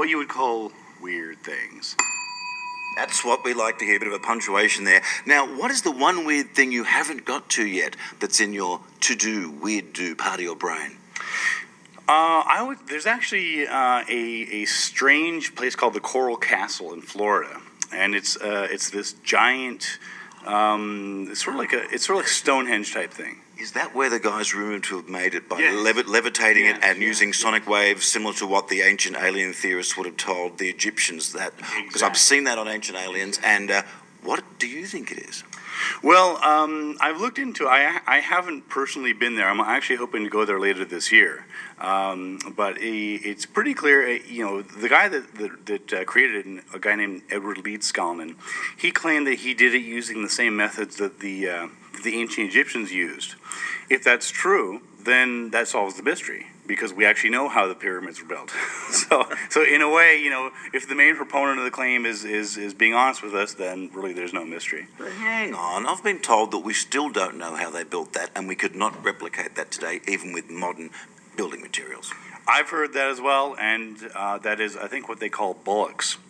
what you would call weird things. That's what we like to hear, a bit of a punctuation there. Now, what is the one weird thing you haven't got to yet that's in your to-do, weird-do part of your brain? There's actually a strange place called the Coral Castle in Florida, and it's this giant, it's sort of like Stonehenge type thing. Is that where the guys rumored to have made it by levitating it and using sonic waves, similar to what the ancient alien theorists would have told the Egyptians that? Because I've seen that on Ancient Aliens, and what do you think it is? Well, I've looked into it. I haven't personally been there. I'm actually hoping to go there later this year. But it's pretty clear, the guy that created it, a guy named Edward Leedskalnin, he claimed that he did it using the same methods that the ancient Egyptians used. If that's true, then that solves the mystery, because we actually know how the pyramids were built. so in a way, if the main proponent of the claim is being honest with us, then really there's no mystery. But hang on, I've been told that we still don't know how they built that, and we could not replicate that today, even with modern building materials. I've heard that as well, and that is, I think, what they call bullocks.